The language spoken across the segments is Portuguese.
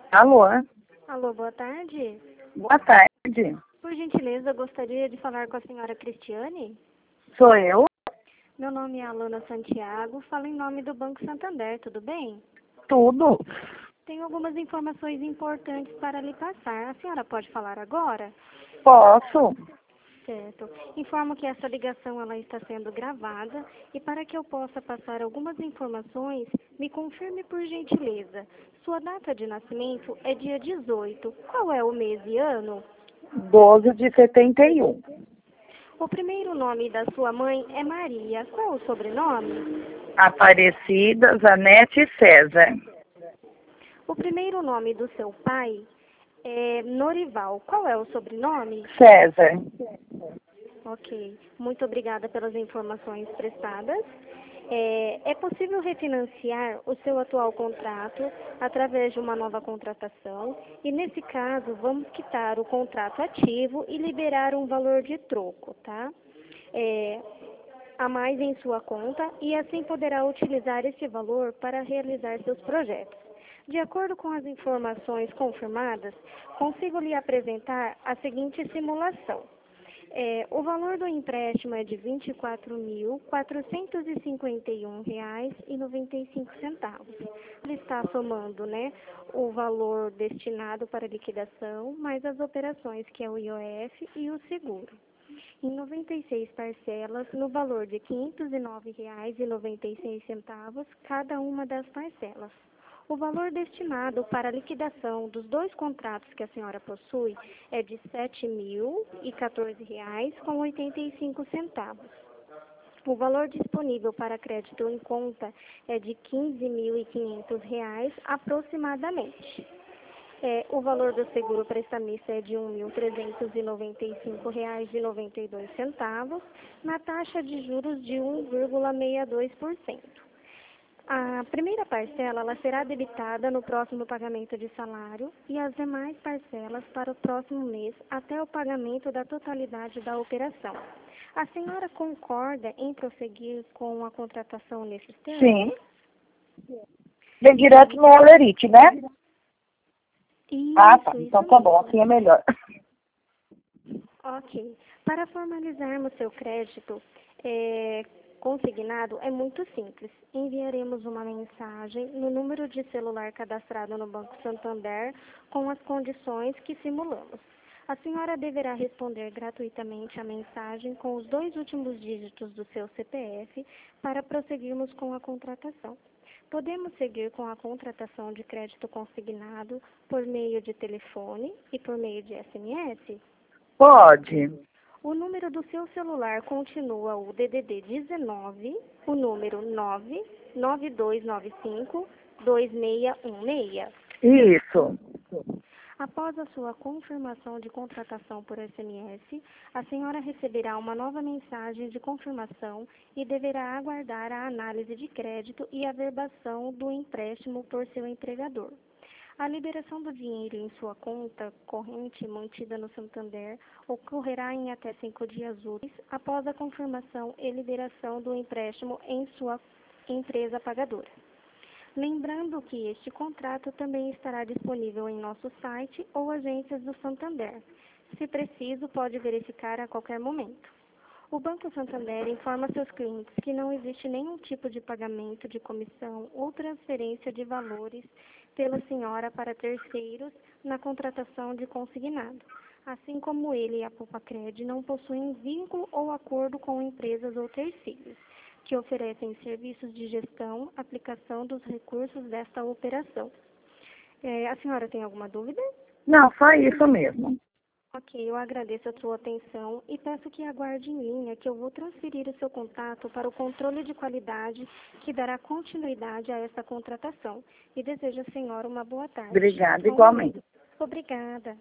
Alô? Alô, boa tarde. Boa tarde. Por gentileza, eu gostaria de falar com a senhora Cristiane. Sou eu? Meu nome é Alana Santiago, falo em nome do Banco Santander, tudo bem? Tudo. Tenho algumas informações importantes para lhe passar. A senhora pode falar agora? Posso? Certo. Informo que essa ligação ela está sendo gravada e para que eu possa passar algumas informações, me confirme por gentileza. Sua data de nascimento é dia 18. Qual é o mês e ano? 12 de 71. O primeiro nome da sua mãe é Maria. Qual o sobrenome? Aparecida, Zanete e César. O primeiro nome do seu pai é Norival. Qual é o sobrenome? César. Ok. Muito obrigada pelas informações prestadas. É possível refinanciar o seu atual contrato através de uma nova contratação e, nesse caso, vamos quitar o contrato ativo e liberar um valor de troco, tá? A mais em sua conta e assim poderá utilizar esse valor para realizar seus projetos. De acordo com as informações confirmadas, consigo lhe apresentar a seguinte simulação. O valor do empréstimo é de R$ 24.451,95. Ele está somando, o valor destinado para liquidação, mais as operações, que é o IOF e o seguro, em 96 parcelas, no valor de R$ 509,96, cada uma das parcelas. O valor destinado para a liquidação dos dois contratos que a senhora possui é de R$ 7.014,85. O valor disponível para crédito em conta é de R$ 15.500 aproximadamente. O valor do seguro prestamista é de R$ 1.395,92, na taxa de juros de 1,62%. A primeira parcela ela será debitada no próximo pagamento de salário e as demais parcelas para o próximo mês até o pagamento da totalidade da operação. A senhora concorda em prosseguir com a contratação nesses termos? Sim. Vem direto no Olerite, né? Isso, Tá. isso Então tá bom, mesmo. assim é melhor. Ok. Para formalizarmos seu crédito consignado, é muito simples. Enviaremos uma mensagem no número de celular cadastrado no Banco Santander com as condições que simulamos. A senhora deverá responder gratuitamente a mensagem com os 2 últimos dígitos do seu CPF para prosseguirmos com a contratação. Podemos seguir com a contratação de crédito consignado por meio de telefone e por meio de SMS? Pode. O número do seu celular continua o DDD 19, o número 99295-2616. Isso. Após a sua confirmação de contratação por SMS, a senhora receberá uma nova mensagem de confirmação e deverá aguardar a análise de crédito e a verbação do empréstimo por seu empregador. A liberação do dinheiro em sua conta corrente mantida no Santander ocorrerá em até 5 dias úteis após a confirmação e liberação do empréstimo em sua empresa pagadora. Lembrando que este contrato também estará disponível em nosso site ou agências do Santander. Se preciso, pode verificar a qualquer momento. O Banco Santander informa seus clientes que não existe nenhum tipo de pagamento de comissão ou transferência de valores pela senhora para terceiros na contratação de consignado, assim como ele e a Poupa-Cred não possuem vínculo ou acordo com empresas ou terceiros que oferecem serviços de gestão, aplicação dos recursos desta operação. A senhora tem alguma dúvida? Não, só isso mesmo. Ok, eu agradeço a sua atenção e peço que aguarde em linha que eu vou transferir o seu contato para o controle de qualidade que dará continuidade a essa contratação. E desejo à senhora uma boa tarde. Obrigada, igualmente. Obrigada.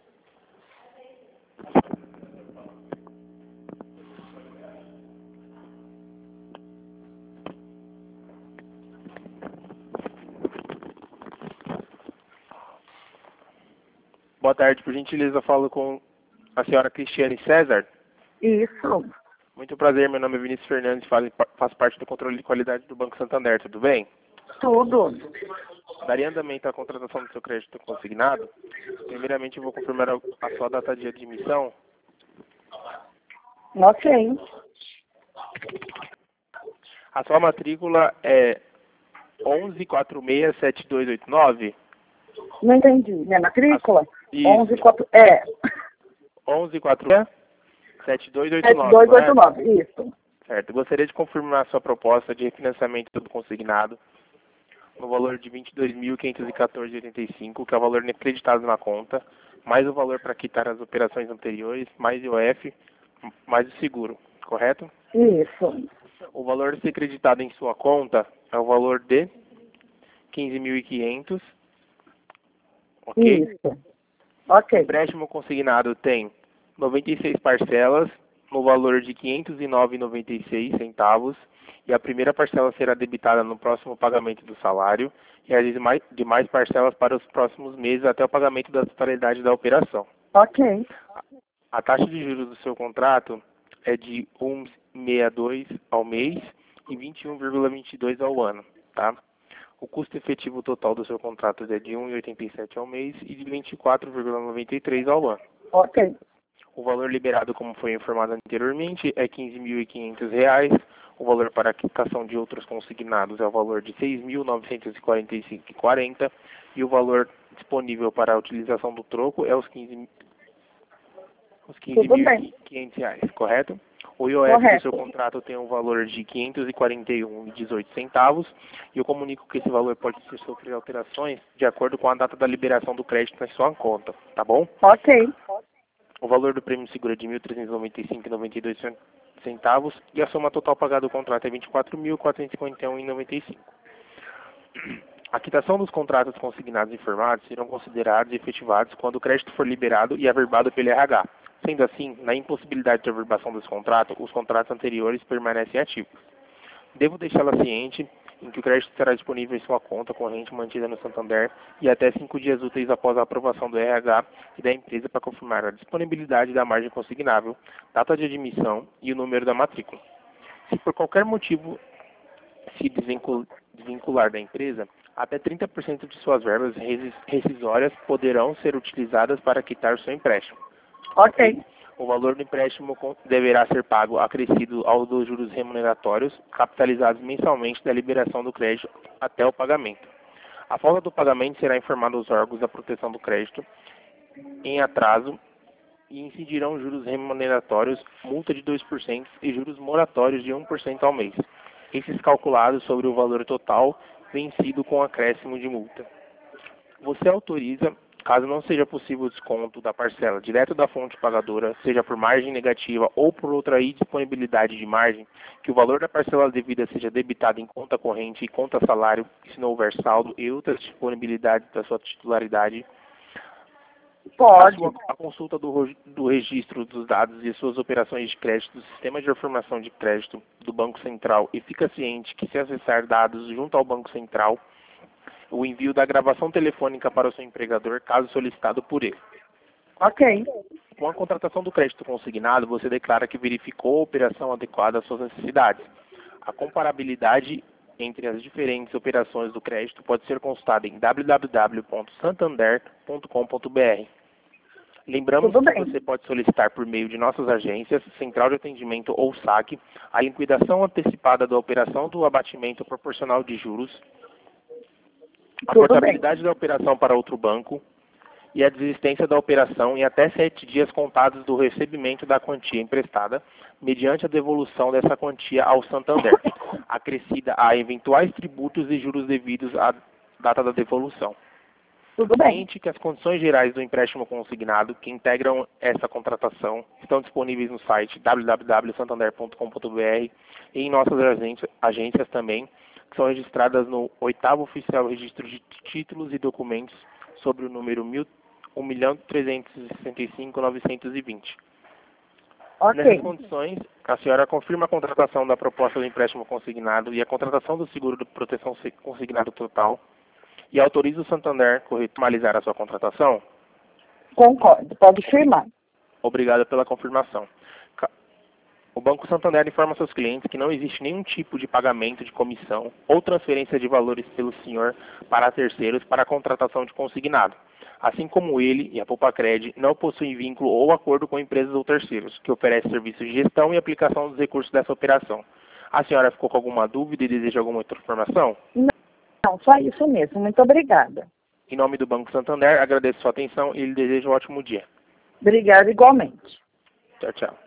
Boa tarde, por gentileza, eu falo com a senhora Cristiane César. Isso. Muito prazer, meu nome é Vinícius Fernandes, faço parte do controle de qualidade do Banco Santander, tudo bem? Tudo. Daria andamento à contratação do seu crédito consignado? Primeiramente, eu vou confirmar a sua data de admissão. Ok. A sua matrícula é 11467289? Não entendi. Minha matrícula? Isso. 11467289, 7289, isso. Certo. Gostaria de confirmar a sua proposta de refinanciamento do consignado no valor de R$ 22.514,85, que é o valor acreditado na conta, mais o valor para quitar as operações anteriores, mais IOF, mais o seguro, correto? Isso. O valor a ser acreditado em sua conta é o valor de 15.500, ok? Isso. Ok. O empréstimo consignado tem 96 parcelas no valor de R$ 509,96, e a primeira parcela será debitada no próximo pagamento do salário e as demais parcelas para os próximos meses até o pagamento da totalidade da operação. Ok. A taxa de juros do seu contrato é de 1,62 ao mês e 21,22 ao ano, tá? O custo efetivo total do seu contrato é de 1,87 ao mês e de 24,93 ao ano. Ok. O valor liberado, como foi informado anteriormente, é R$ 15.500. O valor para a quitação de outros consignados é o valor de R$ 6.945,40 e o valor disponível para a utilização do troco é os R$ 15.500, correto? O IOF do seu contrato tem um valor de R$ 541,18 e eu comunico que esse valor pode sofrer alterações de acordo com a data da liberação do crédito na sua conta, tá bom? Ok. O valor do prêmio seguro é de R$ 1.395,92 e a soma total pagada do contrato é R$ 24.451,95. A quitação dos contratos consignados e firmados serão considerados e efetivados quando o crédito for liberado e averbado pelo RH. Sendo assim, na impossibilidade de averbação desse contrato, os contratos anteriores permanecem ativos. Devo deixá-la ciente em que o crédito será disponível em sua conta corrente mantida no Santander e até 5 dias úteis após a aprovação do RH e da empresa para confirmar a disponibilidade da margem consignável, data de admissão e o número da matrícula. Se por qualquer motivo se desvincular da empresa, até 30% de suas verbas rescisórias poderão ser utilizadas para quitar seu empréstimo. Ok. O valor do empréstimo deverá ser pago acrescido aos dos juros remuneratórios, capitalizados mensalmente da liberação do crédito até o pagamento. A falta do pagamento será informada aos órgãos da proteção do crédito em atraso e incidirão juros remuneratórios, multa de 2% e juros moratórios de 1% ao mês. Esses calculados sobre o valor total vencido com acréscimo de multa. Você autoriza, caso não seja possível o desconto da parcela direto da fonte pagadora, seja por margem negativa ou por outra indisponibilidade de margem, que o valor da parcela devida seja debitado em conta corrente e conta salário, se não houver saldo e outras disponibilidades da sua titularidade. Pode. A consulta do registro dos dados e suas operações de crédito do sistema de informação de crédito do Banco Central e fica ciente que se acessar dados junto ao Banco Central, o envio da gravação telefônica para o seu empregador, caso solicitado por ele. Ok. Com a contratação do crédito consignado, você declara que verificou a operação adequada às suas necessidades. A comparabilidade entre as diferentes operações do crédito pode ser consultada em www.santander.com.br. Lembramos que você pode solicitar por meio de nossas agências, Central de Atendimento ou SAC, a liquidação antecipada da operação do abatimento proporcional de juros, a portabilidade da operação para outro banco e a desistência da operação em até 7 dias contados do recebimento da quantia emprestada, mediante a devolução dessa quantia ao Santander, acrescida a eventuais tributos e juros devidos à data da devolução. Tudo bem. Ciente que as condições gerais do empréstimo consignado que integram essa contratação estão disponíveis no site www.santander.com.br e em nossas agências também, que são registradas no 8º Oficial Registro de Títulos e Documentos sobre o número 1.365.920. Ok. Nessas condições, a senhora confirma a contratação da proposta do empréstimo consignado e a contratação do seguro de proteção consignado total e autoriza o Santander a formalizar a sua contratação? Concordo. Pode firmar. Obrigado pela confirmação. O Banco Santander informa seus clientes que não existe nenhum tipo de pagamento de comissão ou transferência de valores pelo senhor para terceiros para a contratação de consignado, assim como ele e a Poupacred não possuem vínculo ou acordo com empresas ou terceiros que oferecem serviços de gestão e aplicação dos recursos dessa operação. A senhora ficou com alguma dúvida e deseja alguma outra informação? Não, só isso mesmo. Muito obrigada. Em nome do Banco Santander, agradeço sua atenção e lhe desejo um ótimo dia. Obrigada igualmente. Tchau, tchau.